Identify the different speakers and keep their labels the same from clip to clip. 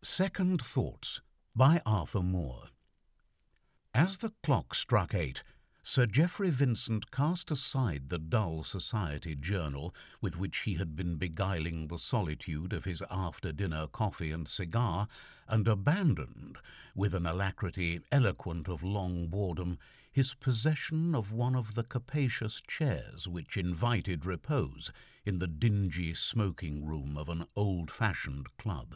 Speaker 1: Second Thoughts by Arthur Moore. As the clock struck 8, Sir Geoffrey Vincent cast aside the dull society journal with which he had been beguiling the solitude of his after-dinner coffee and cigar, and abandoned, with an alacrity eloquent of long boredom, his possession of one of the capacious chairs which invited repose in the dingy smoking-room of an old-fashioned club.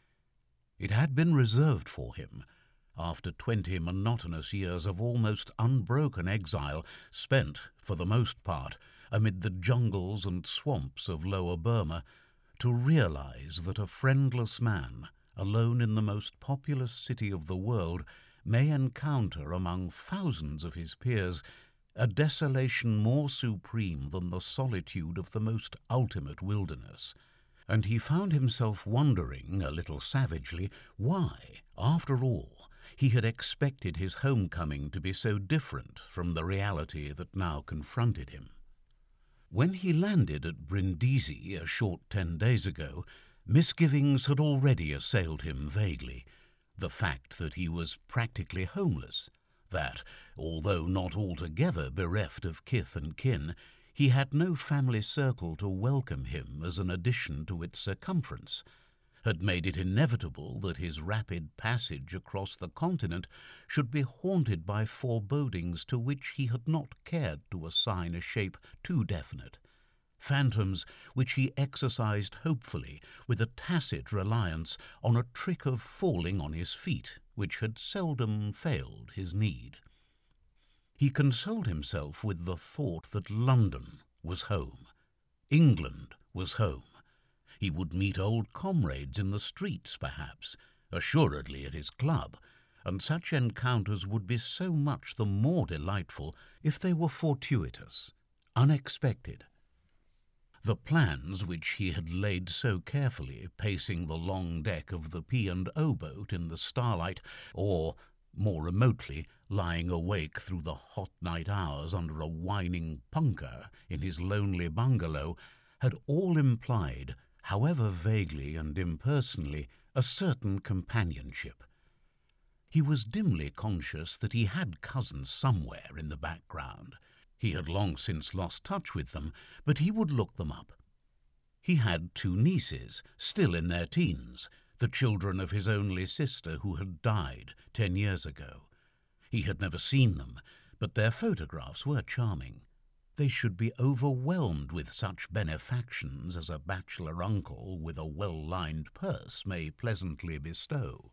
Speaker 1: It had been reserved for him, after 20 monotonous years of almost unbroken exile, spent, for the most part, amid the jungles and swamps of Lower Burma, to realize that a friendless man, alone in the most populous city of the world, may encounter among thousands of his peers a desolation more supreme than the solitude of the most ultimate wilderness. And he found himself wondering, a little savagely, why, after all, he had expected his homecoming to be so different from the reality that now confronted him. When he landed at Brindisi a short 10 days ago, misgivings had already assailed him vaguely. The fact that he was practically homeless, that, although not altogether bereft of kith and kin, he had no family circle to welcome him as an addition to its circumference, had made it inevitable that his rapid passage across the continent should be haunted by forebodings to which he had not cared to assign a shape too definite, phantoms which he exercised hopefully with a tacit reliance on a trick of falling on his feet which had seldom failed his need. He consoled himself with the thought that London was home. England was home. He would meet old comrades in the streets, perhaps, assuredly at his club, and such encounters would be so much the more delightful if they were fortuitous, unexpected. The plans which he had laid so carefully, pacing the long deck of the P&O boat in the starlight, or, more remotely, lying awake through the hot night hours under a whining punkah in his lonely bungalow, had all implied, however vaguely and impersonally, a certain companionship. He was dimly conscious that he had cousins somewhere in the background. He had long since lost touch with them, but he would look them up. He had 2 nieces, still in their teens, the children of his only sister who had died 10 years ago. He had never seen them, but their photographs were charming. They should be overwhelmed with such benefactions as a bachelor uncle with a well-lined purse may pleasantly bestow.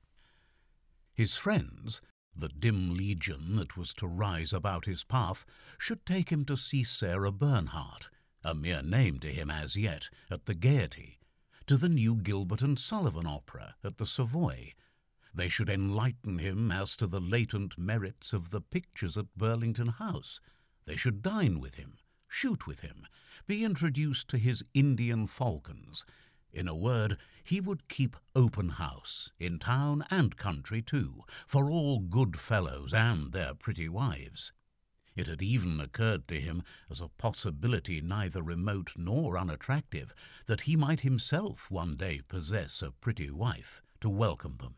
Speaker 1: His friends, the dim legion that was to rise about his path, should take him to see Sarah Bernhardt, a mere name to him as yet, at the Gaiety, to the new Gilbert and Sullivan opera at the Savoy. They should enlighten him as to the latent merits of the pictures at Burlington House. They should dine with him, shoot with him, be introduced to his Indian falcons. In a word, he would keep open house, in town and country too, for all good fellows and their pretty wives. It had even occurred to him, as a possibility neither remote nor unattractive, that he might himself one day possess a pretty wife to welcome them.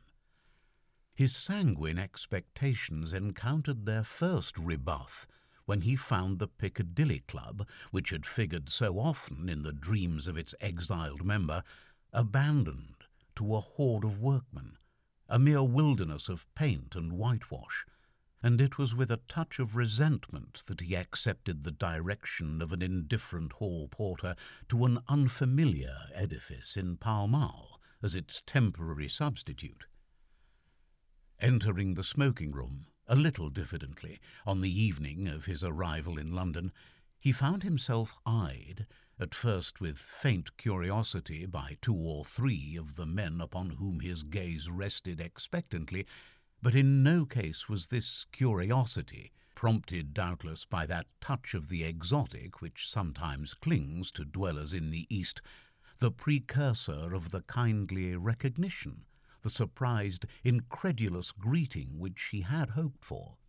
Speaker 1: His sanguine expectations encountered their first rebuff when he found the Piccadilly Club, which had figured so often in the dreams of its exiled member, abandoned to a horde of workmen, a mere wilderness of paint and whitewash, and it was with a touch of resentment that he accepted the direction of an indifferent hall porter to an unfamiliar edifice in Pall Mall as its temporary substitute. Entering the smoking-room, a little diffidently, on the evening of his arrival in London, he found himself eyed, at first with faint curiosity, by 2 or 3 of the men upon whom his gaze rested expectantly, but in no case was this curiosity, prompted doubtless by that touch of the exotic which sometimes clings to dwellers in the East, the precursor of the kindly recognition, the surprised, incredulous greeting which he had hoped for.